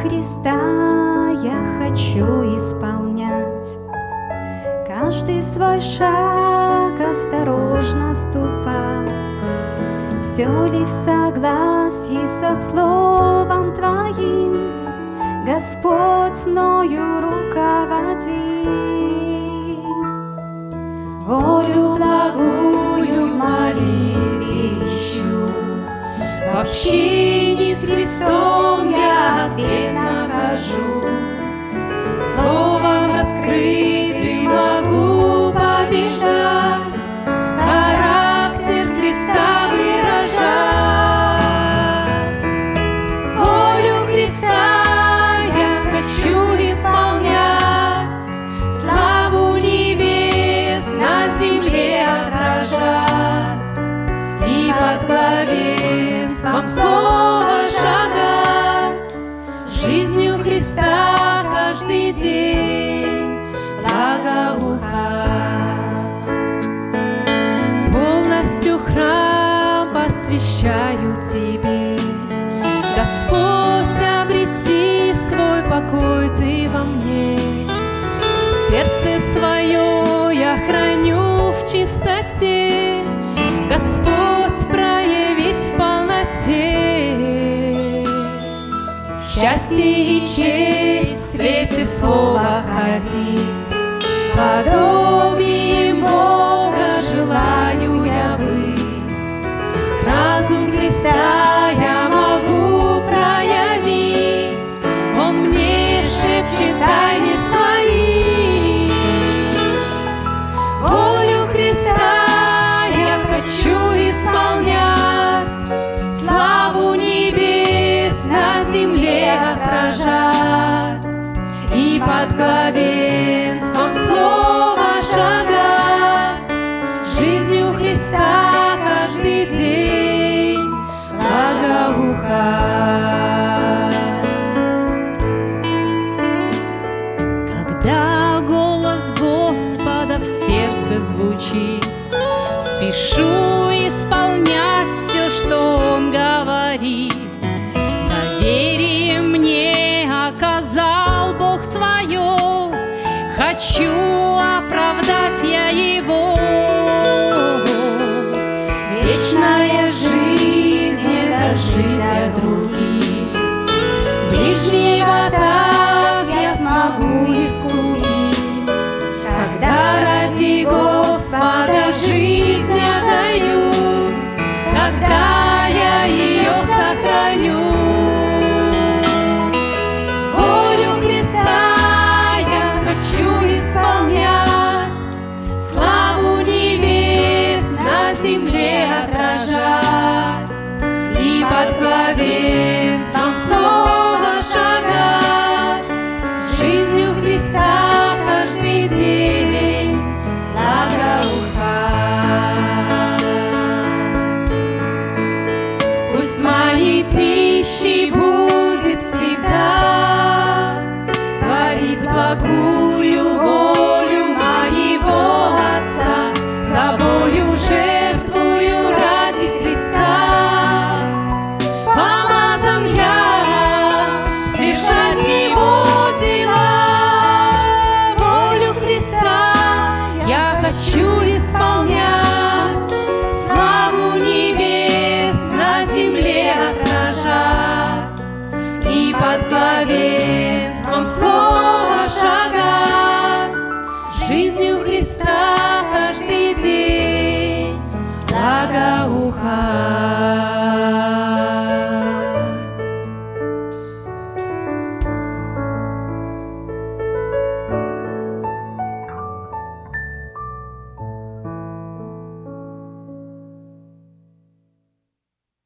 Христа я хочу исполнять, каждый свой шаг осторожно ступать, все ли в согласии со словом Твоим, Господь, мною руководи. Волю благую в молитве ищу, в общении с Христом я ответ нахожу. Словом раскрытым могу побеждать, характер Христа выражать. Волю Христа я хочу исполнять, славу небес на земле отражать и под главенством слова шагать, жизнью Христа каждый день благоухать. Полностью храм посвящаю Тебе, Господь, обрети свой покой Ты во мне. Сердце свое я храню в чистоте, Господь, проявись в полноте. Счастье и честь в свете слова ходить, подобием Бога желаю я быть. Разум Христа я могу проявить, Он мне шепчет тайны свои. Волю Христа я хочу исполнять, славу небес на земле отражать и под главенством слова шагать, жизнью Христа каждый день благоухать. Когда голос Господа в сердце звучит, спешу исполнять все, что Он говорит. Доверие мне оказал Бог свое, хочу оправдать я Его. Вечная жизнь — это жить для других, ближнего так я смогу искупить, когда ради Господа жизнь отдаю, тогда я ее сохраню. Волю Христа я хочу исполнять, славу небес на земле отражать и под главенством слова шагать, жизнью Христа каждый день благоухать. Пусть моей пищей будет всегда творить благую волю моего Отца, собою жертвую ради Христа. Помазан я совершать Его дела. Волю Христа я хочу исполнять, славу небес на земле отражать и под главенством слова шагать, жизнью Христа каждый день благоухать.